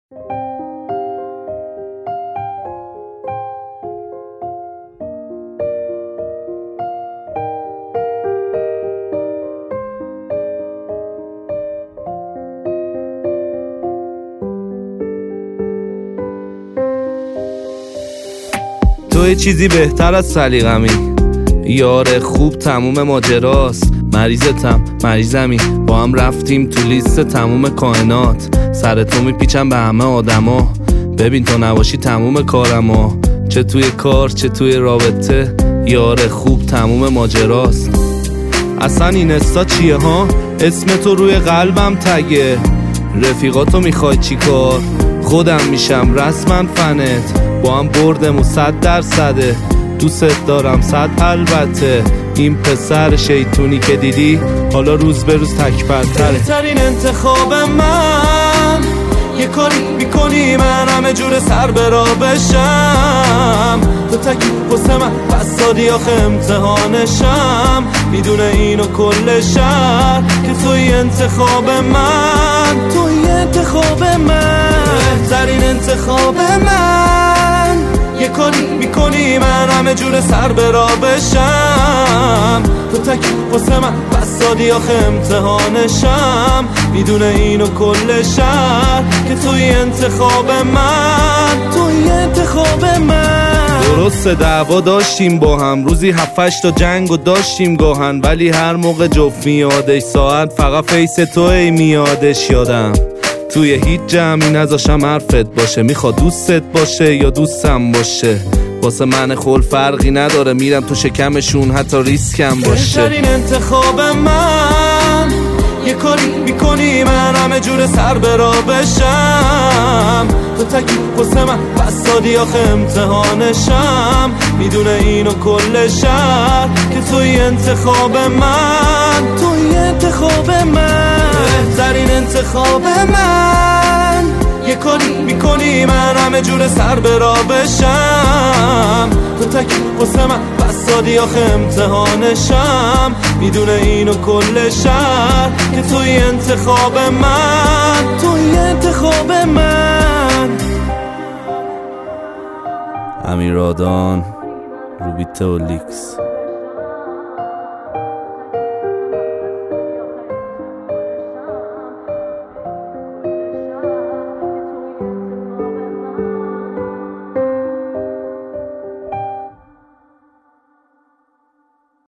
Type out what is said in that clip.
تو چیزی بهتر از سلیقمی، یار خوب تموم ماجراست. مریضتم مریضمی، با هم رفتیم تو لیست تموم کائنات. سر تو میپیچم به همه آدما، ببین تو نباشی تموم کارما. چه توی کار چه توی رابطه، یار خوب تموم ماجراست. اصلا این استا چیه ها؟ اسم تو روی قلبم تگه. رفیقاتو میخوای چی کار؟ خودم میشم رسما فنت. با هم بردم و 100%. دوست دارم 100 البته. این پسر شیطونی که دیدی حالا روز به روز تکبرتره. بهترین انتخاب من، یه کاری میکنی من همه جور سر برا بشم. تو تکی واسه من بس دادی آخه امتحانشم. میدونه اینو کل شهر که توی انتخاب من، توی انتخاب من. بهترین انتخاب من، یه کاری میکنی من همه جور سر برا بشم. تو تکی واسه من بس دادی آخه امتحانشم. میدونه اینو کل شهر که توی انتخاب من، توی انتخاب من. درسته دعوا داشتیم با هم، روزی 7-8 تا جنگو داشتیم گاهن. ولی هر موقع جفت میادش ساعت فقط فیس تو ای میادش یادم. توی هیچ جمعی نذاشم حرفت باشه، میخواد دوستت باشه یا دوستم باشه. واسه من خول فرقی نداره، میرم تو شکمشون حتی ریسکم باشه. بهترین انتخاب من، یه کاری میکنی من همه جور سر برا بشم. تو تکی واسه من بس دادی آخه امتحانشم. میدونه اینو کل شهر که توی انتخاب من، توی انتخاب من. بهترین انتخاب من، یه کاری میکنی من همه جور سر برا بشم. تو تکی واسه من بس دادی آخه امتحانشم. میدونه اینو کل شهر که توی انتخاب من، توی انتخاب من. امیرادان، روبیته و لیکس.